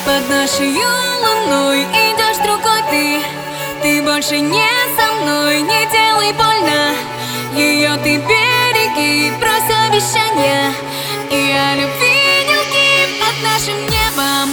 Под нашей луной идешь другой ты больше не со мной, не делай больно. Ее ты береги, брось обещания и о любви дневки под нашим небом.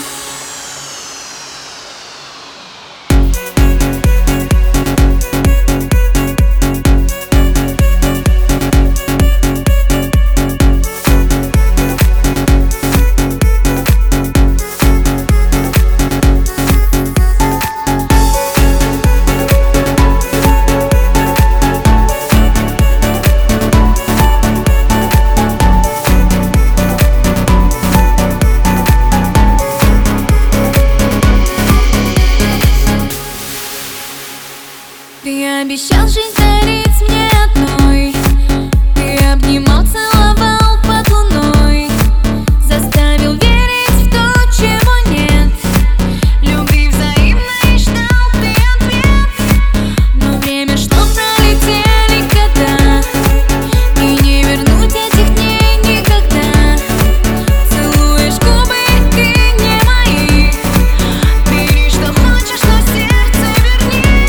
Ты обещал жить, дарить мне одной. Ты обнимал, целовал под луной. Заставил верить в то, чего нет. Любви взаимной ждал ты ответ. Но время шло, пролетели года, и не вернуть этих дней никогда. Целуешь губы, ты не мои. Бери, что хочешь, но сердце верни.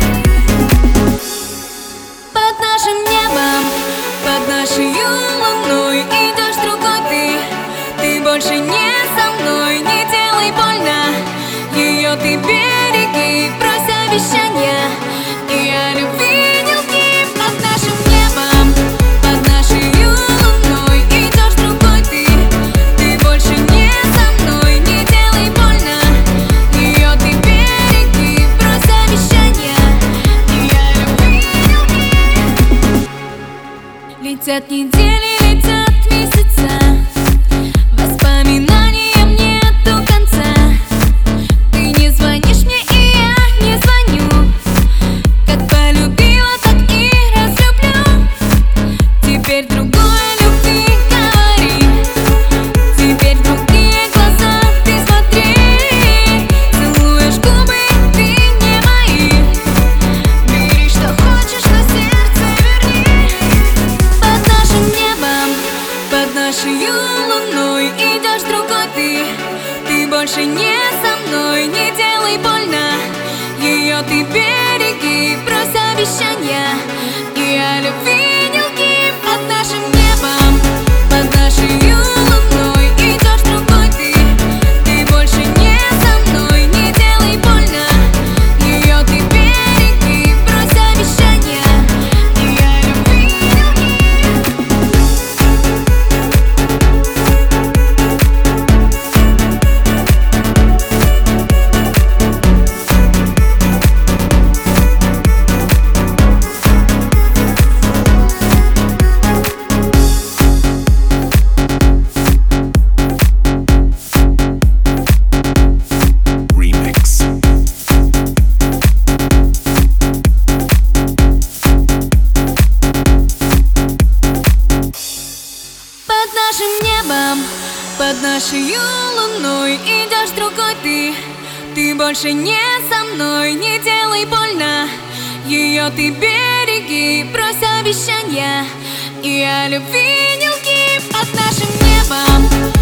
Под нашим небом, под нашей луной идешь другой ты больше не со мной, не делай больно. Ее ты береги, брось обещания и о любви дневки под нашим небом. Под нашей луной идешь другой ты больше не со мной, не делай больно. Ее ты береги, брось обещания и о любви дневки. Летят недели, летят месяца, воспоминаниям нету конца. Ты не звонишь мне, и я не звоню. Как полюбила, так и разлюблю. Теперь другой любви говори. Теперь в другие глаза ты смотри. Целуешь губы, ты не мои. Бери, что хочешь, но сердце верни. Под нашим небом, под нашей луной идешь другой ты больше не со мной, не делай больно. Ее ты береги, брось обещания и о любви дневки под нашим небом. Под нашей луной идешь другой ты больше не со мной, не делай больно. Ее ты береги, брось обещания и о любви дневки. Remix. Под нашим небом, под нашей луной идешь другой ты больше не со мной, не делай больно. Ее ты береги, брось обещания и о любви дневки под нашим небом.